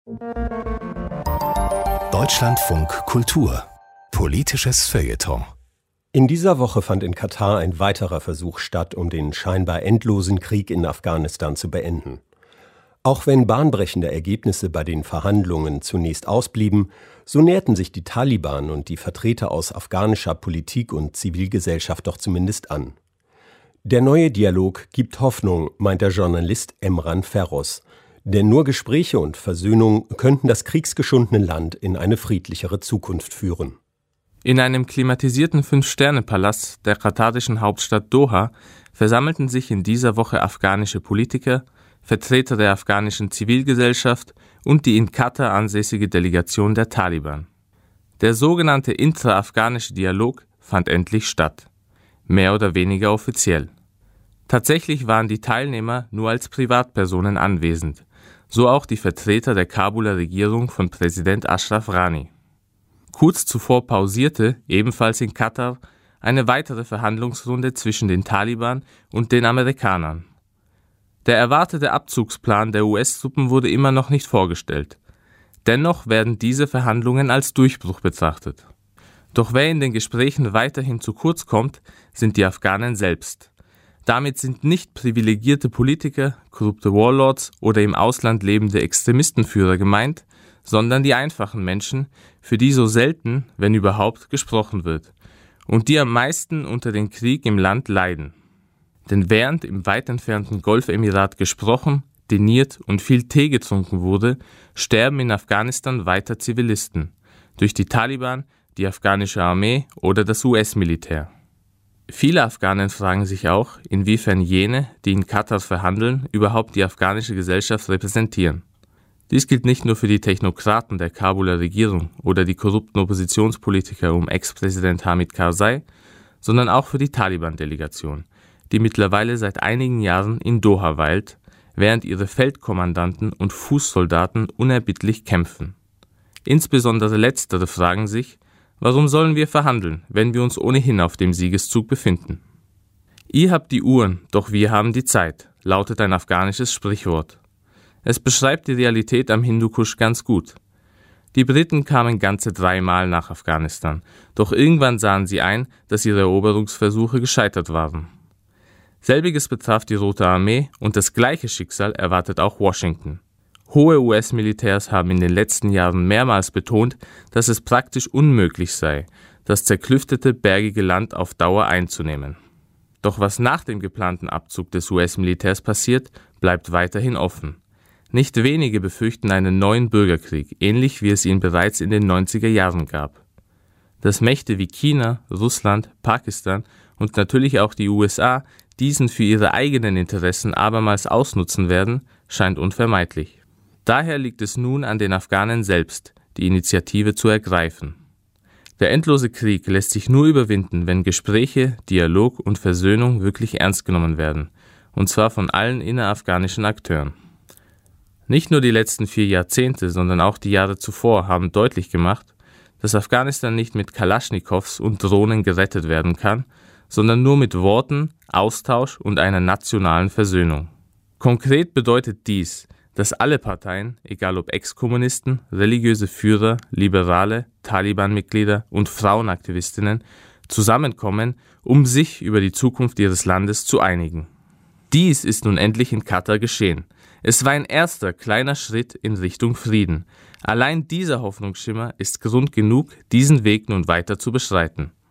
Deutschlandfunk Kultur. Politisches Feuilleton. In dieser Woche fand in Katar ein weiterer Versuch statt, um den scheinbar endlosen Krieg in Afghanistan zu beenden. Auch wenn bahnbrechende Ergebnisse bei den Verhandlungen zunächst ausblieben, so näherten sich die Taliban und die Vertreter aus afghanischer Politik und Zivilgesellschaft doch zumindest an. Der neue Dialog gibt Hoffnung, meint der Journalist Emran Feroz. Denn nur Gespräche und Versöhnung könnten das kriegsgeschundene Land in eine friedlichere Zukunft führen. In einem klimatisierten 5-Sterne-Palast der katarischen Hauptstadt Doha versammelten sich in dieser Woche afghanische Politiker, Vertreter der afghanischen Zivilgesellschaft und die in Katar ansässige Delegation der Taliban. Der sogenannte intra-afghanische Dialog fand endlich statt, mehr oder weniger offiziell. Tatsächlich waren die Teilnehmer nur als Privatpersonen anwesend, so auch die Vertreter der Kabuler Regierung von Präsident Ashraf Ghani. Kurz zuvor pausierte, ebenfalls in Katar, eine weitere Verhandlungsrunde zwischen den Taliban und den Amerikanern. Der erwartete Abzugsplan der US-Truppen wurde immer noch nicht vorgestellt. Dennoch werden diese Verhandlungen als Durchbruch betrachtet. Doch wer in den Gesprächen weiterhin zu kurz kommt, sind die Afghanen selbst. Damit sind nicht privilegierte Politiker, korrupte Warlords oder im Ausland lebende Extremistenführer gemeint, sondern die einfachen Menschen, für die so selten, wenn überhaupt, gesprochen wird und die am meisten unter dem Krieg im Land leiden. Denn während im weit entfernten Golfemirat gesprochen, diniert und viel Tee getrunken wurde, sterben in Afghanistan weiter Zivilisten, durch die Taliban, die afghanische Armee oder das US-Militär. Viele Afghanen fragen sich auch, inwiefern jene, die in Katar verhandeln, überhaupt die afghanische Gesellschaft repräsentieren. Dies gilt nicht nur für die Technokraten der Kabuler Regierung oder die korrupten Oppositionspolitiker um Ex-Präsident Hamid Karzai, sondern auch für die Taliban-Delegation, die mittlerweile seit einigen Jahren in Doha weilt, während ihre Feldkommandanten und Fußsoldaten unerbittlich kämpfen. Insbesondere letztere fragen sich, warum sollen wir verhandeln, wenn wir uns ohnehin auf dem Siegeszug befinden? Ihr habt die Uhren, doch wir haben die Zeit, lautet ein afghanisches Sprichwort. Es beschreibt die Realität am Hindukusch ganz gut. Die Briten kamen ganze 3 Mal nach Afghanistan, doch irgendwann sahen sie ein, dass ihre Eroberungsversuche gescheitert waren. Selbiges betraf die Rote Armee und das gleiche Schicksal erwartet auch Washington. Hohe US-Militärs haben in den letzten Jahren mehrmals betont, dass es praktisch unmöglich sei, das zerklüftete, bergige Land auf Dauer einzunehmen. Doch was nach dem geplanten Abzug des US-Militärs passiert, bleibt weiterhin offen. Nicht wenige befürchten einen neuen Bürgerkrieg, ähnlich wie es ihn bereits in den 90er Jahren gab. Dass Mächte wie China, Russland, Pakistan und natürlich auch die USA diesen für ihre eigenen Interessen abermals ausnutzen werden, scheint unvermeidlich. Daher liegt es nun an den Afghanen selbst, die Initiative zu ergreifen. Der endlose Krieg lässt sich nur überwinden, wenn Gespräche, Dialog und Versöhnung wirklich ernst genommen werden, und zwar von allen innerafghanischen Akteuren. Nicht nur die letzten 4 Jahrzehnte, sondern auch die Jahre zuvor haben deutlich gemacht, dass Afghanistan nicht mit Kalaschnikows und Drohnen gerettet werden kann, sondern nur mit Worten, Austausch und einer nationalen Versöhnung. Konkret bedeutet dies, dass alle Parteien, egal ob Ex-Kommunisten, religiöse Führer, Liberale, Taliban-Mitglieder und Frauenaktivistinnen, zusammenkommen, um sich über die Zukunft ihres Landes zu einigen. Dies ist nun endlich in Katar geschehen. Es war ein erster kleiner Schritt in Richtung Frieden. Allein dieser Hoffnungsschimmer ist Grund genug, diesen Weg nun weiter zu beschreiten.